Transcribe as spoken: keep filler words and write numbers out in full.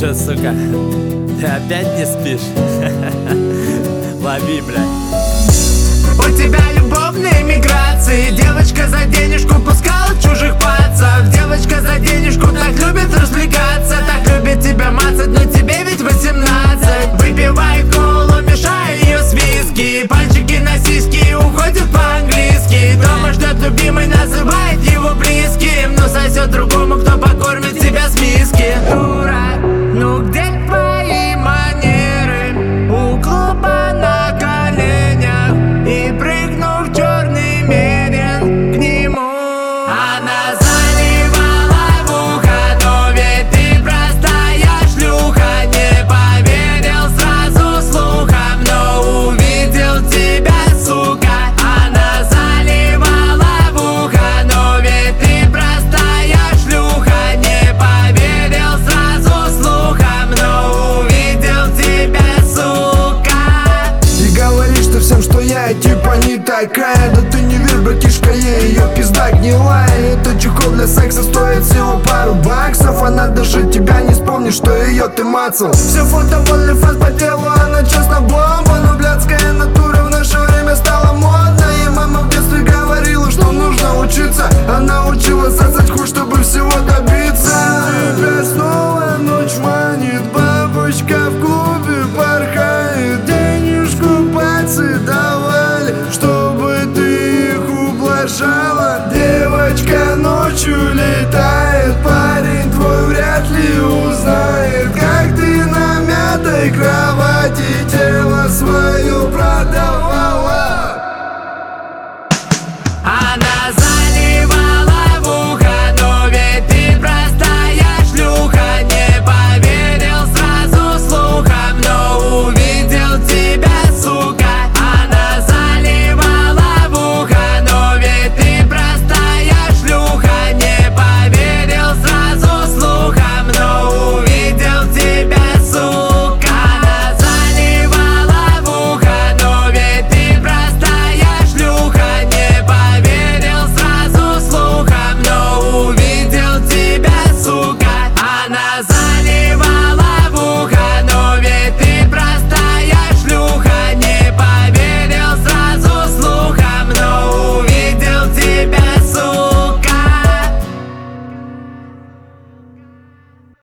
чё, сука, ты опять не спишь? Лови, блядь. У тебя любовные миграции. Девочка за денежку пускала чужих пацав. Девочка за денежку так любит развлекаться, так любит тебя мацать, но тебе ведь восемнадцать. Выпивает колу, мешая ее с виски. Пальчики на сиськи уходят по-английски. Дома ждет любимый, называет его близким, но сосет другому, кто покормит тебя с миски. Дура, ну где твои манеры? У клуба на коленях и прыгнув в черный мерин к нему. Она заливала в ухо, но ведь ты простая шлюха. Не поверил сразу слухам, но увидел тебя, сука. Она заливала в ухо, но ведь ты простая шлюха. Не поверил сразу слухам, но увидел тебя, сука. И говоришь ты всем, что я типа не такая. Да ты не верь, братишка, ей ее пизда гнилая. Это чехол для секса стоит всего пару баксов. Она даже тебя не вспомнит, что ее ты мацал. Все фото в OnlyFans по телу, она честно бомба. Но блядская натура в наше время стала модной. И мама в детстве говорила, что нужно учиться. Она учила сосать хуй, чтобы всего добиться. Тебя снова ночь манит, бабочка в клубе порхает. Денежку пальцы давали, чтобы ты их ублажала. Девочка ночью летает, парень твой вряд ли